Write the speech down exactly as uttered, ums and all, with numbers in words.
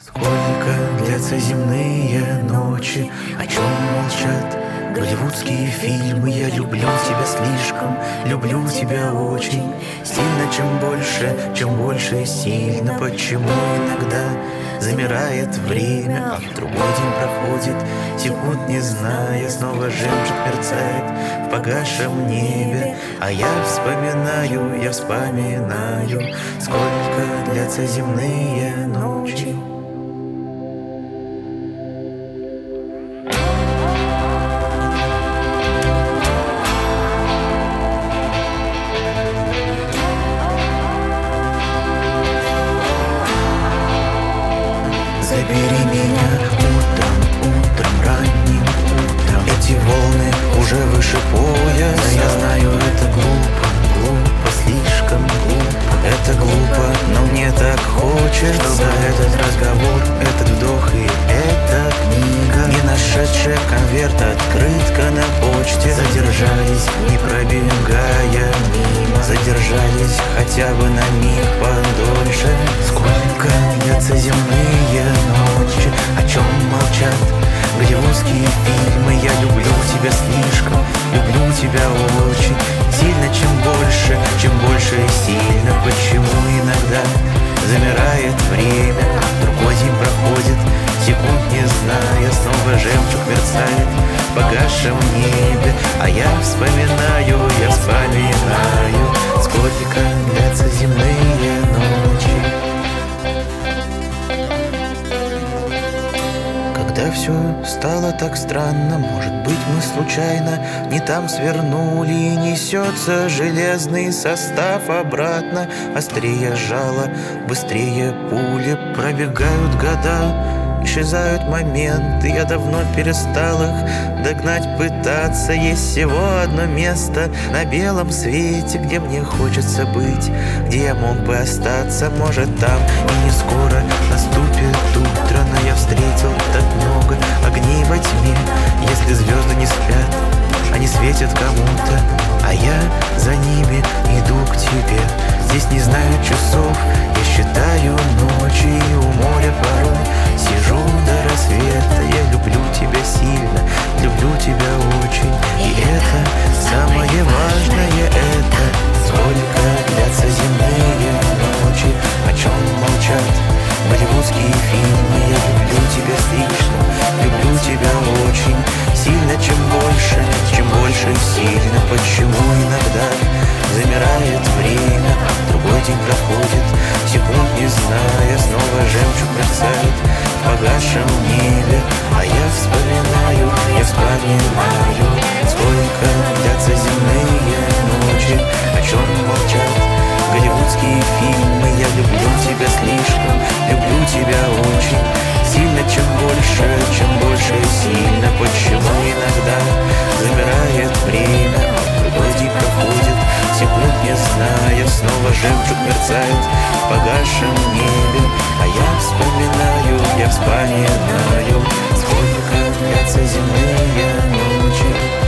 Сколько длятся земные ночи, о чем молчат голливудские фильмы. Я люблю тебя слишком, люблю тебя очень сильно. Чем больше, чем больше сильно. Почему иногда замирает время, а в другой день проходит секунд не зная. Снова жемчуг мерцает в погасшем небе, а я вспоминаю, я вспоминаю, сколько длятся земные ночи. Забери меня утром, утром, ранним утром. Эти волны уже выше пояса. Я знаю, это глупо, глупо, слишком глупо. Это глупо, но мне так хочется, чтобы этот разговор, этот вдох и эта книга, не нашедшая конверт, открытка на почте, задержались, не пробегая мимо. Задержались хотя бы на миг подольше. Сколько длятся земные ночи, о чем молчат голливудские фильмы. Я люблю тебя слишком, люблю тебя очень сильно. Чем больше, чем больше и сильно. Почему иногда замирает время, а в другой день проходит секунд не зная. Снова жемчуг мерцает в погасшем небе, а я вспоминаю, я вспоминаю, сколько длятся земные ночи. Когда все стало так странно, может быть, мы случайно не там свернули, и несется железный состав обратно. Острее жало, быстрее пули, пробегают года, исчезают моменты. Я давно перестал их догнать, пытаться. Есть всего одно место на белом свете, где мне хочется быть, где я мог бы остаться. Может, там и не скоро наступит утро, но я встретил так много огней во тьме. Если звезды не спят, они светят кому-то, а я за ними иду к тебе. Здесь не знаю часов, я считаю ночи, и у моря порой сижу до рассвета. Я люблю тебя сильно, люблю тебя очень, и это самое важное. Это сколько длятся земные ночи, о чем молчат голливудские фильмы. Я люблю тебя слишком, люблю тебя очень сильно. Чем больше, чем больше сильно. Почему иногда замирает время, а в другой день проходит секунд не зная. Снова жемчуг мерцает в погасшем небе, а я вспоминаю, я вспоминаю, сколько длятся земные ночи, о чем молчат голливудские фильмы. Я люблю тебя слишком, люблю тебя очень сильно. Чем больше, чем больше сильно. Почему иногда замирает время, а в другой день проходит секунд не зная. Снова жемчуг мерцает в погасшем небе, а я вспоминаю, я вспоминаю, сколько длятся земные ночи.